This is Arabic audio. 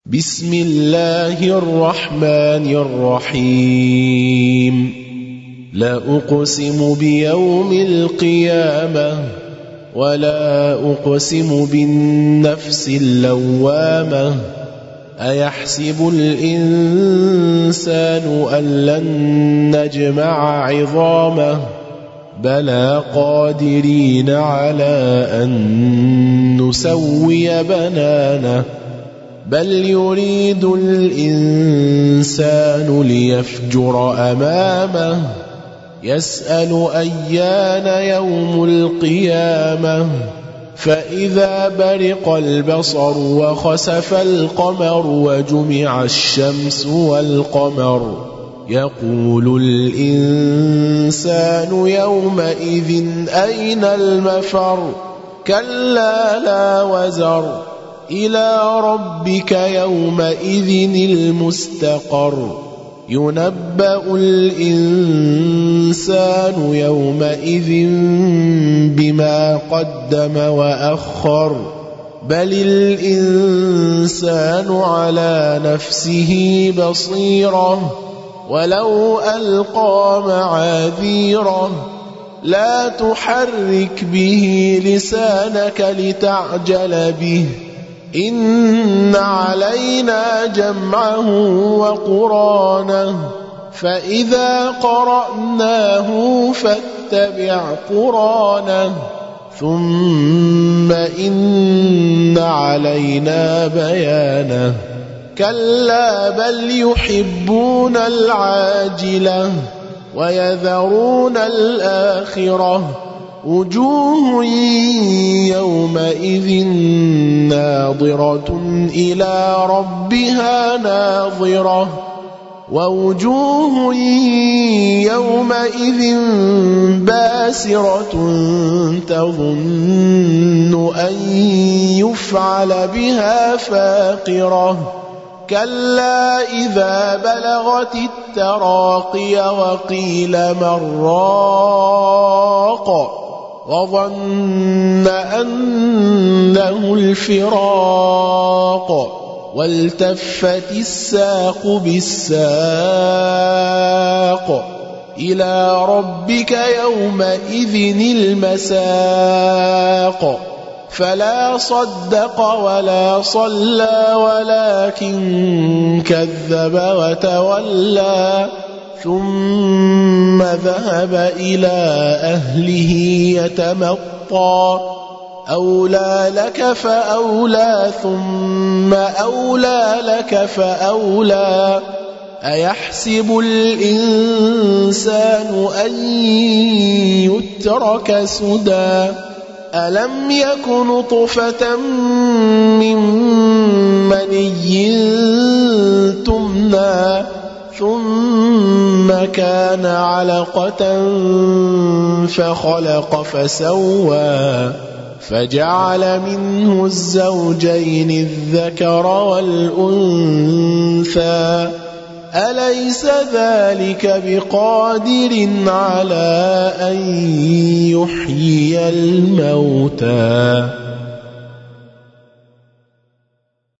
بسم الله الرحمن الرحيم لا أقسم بيوم القيامة ولا أقسم بالنفس اللوامة أيحسب الإنسان أن لن نجمع عظامه بلى قادرين على أن نسوي بنانه بل يريد الإنسان ليفجر أمامه يسأل أيان يوم القيامة فإذا برق البصر وخسف القمر وجمع الشمس والقمر يقول الإنسان يومئذ أين المفر كلا لا وزر إلى ربك يومئذ المستقر ينبأ الإنسان يومئذ بما قدم وأخر بل الإنسان على نفسه بصيرة ولو ألقى معاذيره لا تحرك به لسانك لتعجل به إن علينا جمعه وقرآنه فإذا قرأناه فاتبع قرآنه ثم إن علينا بيانه كلا بل يحبون العاجلة ويذرون الآخرة وجوه يومئذ ناظرة إلى ربها ناظرة ووجوه يومئذ باسرة تظن أن يفعل بها فاقرة كلا إذا بلغت التراقي وقيل من راق وظن أنه الفراق والتفت الساق بالساق إلى ربك يومئذ المساق فلا صدق ولا صلى ولكن كذب وتولى ثم ذهب إلى أهله يتمطى أولى لك فأولى ثم أولى لك فأولى أيحسب الإنسان أن يترك سدى ألم يك نطفة من مني تمنى ثم كان علقة فخلق فسوى فجعل منه الزوجين الذكر والأنثى أليس ذلك بقادر على أن يحيي الموتى